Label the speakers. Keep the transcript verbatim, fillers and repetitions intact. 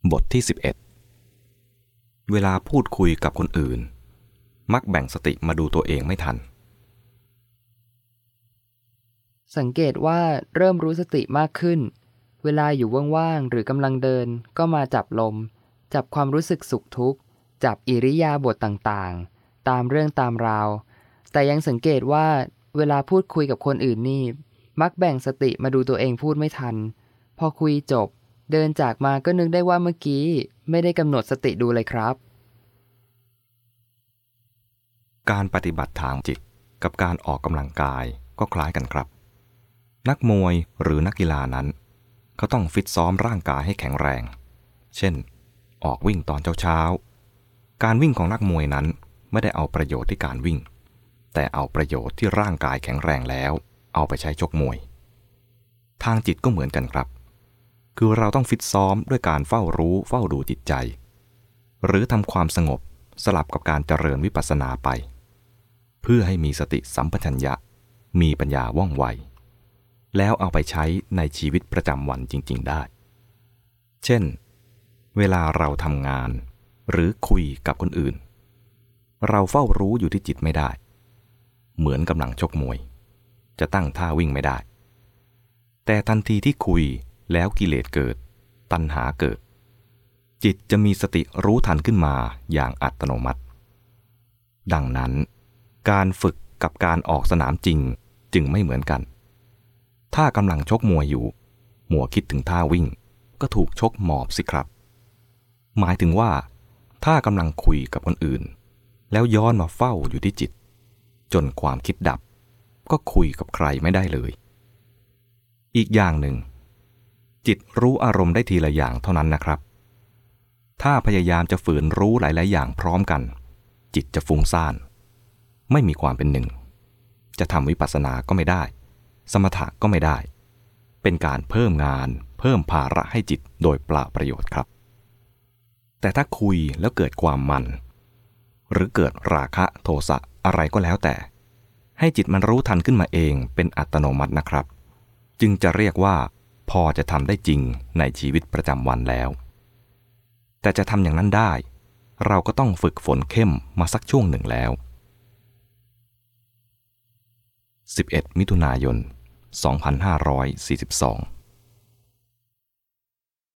Speaker 1: บทที่สิบเอ็ดเวลาพูดคุยกับคนอื่นมักแบ่งสติมาดูตัวเองไม่ทัน
Speaker 2: สังเกตว่าเริ่มรู้สติมากขึ้นเวลาอยู่ว่างๆหรือกำลังเดินก็มาจับลมจับความรู้สึกสุขทุกข์จับอิริยาบถต่างๆตามเรื่องตามราวแต่ยังสังเกตว่าเวลาพูดคุยกับคนอื่นนี่มักแบ่งสติมาดูตัวเองพูดไม่ทันพอคุยจบเดินจากมาก็นึกได้ว่าเมื่อกี้ไม่ได้กำหนดสติดูเลยครับ
Speaker 1: การปฏิบัติทางจิตกับการออกกำลังกายก็คล้ายกันครับนักมวยหรือนักกีฬานั้นเขาต้องฟิตซ้อมร่างกายให้แข็งแรงเช่นออกวิ่งตอนเช้าๆการวิ่งของนักมวยนั้นไม่ได้เอาประโยชน์ที่การวิ่งแต่เอาประโยชน์ที่ร่างกายแข็งแรงแล้วเอาไปใช้ชกมวยทางจิตก็เหมือนกันครับคือเราต้องฟิตซ้อมด้วยการเฝ้ารู้เฝ้าดูจิตใจหรือทำความสงบสลับกับการเจริญวิปัสสนาไปเพื่อให้มีสติสัมปชัญญะมีปัญญาว่องไวแล้วเอาไปใช้ในชีวิตประจำวันจริงๆได้เช่นเวลาเราทำงานหรือคุยกับคนอื่นเราเฝ้ารู้อยู่ที่จิตไม่ได้เหมือนกำลังชกมวยจะตั้งท่าวิ่งไม่ได้แต่ทันทีที่คุยแล้วกิเลสเกิดตัณหาเกิดจิตจะมีสติรู้ทันขึ้นมาอย่างอัตโนมัติดังนั้นการฝึกกับการออกสนามจริงจึงไม่เหมือนกันถ้ากำลังชกมวยอยู่มัวคิดถึงท่าวิ่งก็ถูกชกหมอบสิครับหมายถึงว่าถ้ากำลังคุยกับคนอื่นแล้วย้อนมาเฝ้าอยู่ที่จิตจนความคิดดับก็คุยกับใครไม่ได้เลยอีกอย่างหนึ่งจิตรู้อารมณ์ได้ทีละอย่างเท่านั้นนะครับถ้าพยายามจะฝืนรู้หลายๆอย่างพร้อมกันจิตจะฟุ้งซ่านไม่มีความเป็นหนึ่งจะทำวิปัสสนาก็ไม่ได้สมถะก็ไม่ได้เป็นการเพิ่มงานเพิ่มภาระให้จิตโดยเปล่าประโยชน์ครับแต่ถ้าคุยแล้วเกิดความมันหรือเกิดราคะโทสะอะไรก็แล้วแต่ให้จิตมันรู้ทันขึ้นมาเองเป็นอัตโนมัตินะครับจึงจะเรียกว่าพอจะทำได้จริงในชีวิตประจำวันแล้วแต่จะทำอย่างนั้นได้เราก็ต้องฝึกฝนเข้มมาสักช่วงหนึ่งแล้วสิบเอ็ดมิถุนายนสองพันห้าร้อยสี่สิบสอง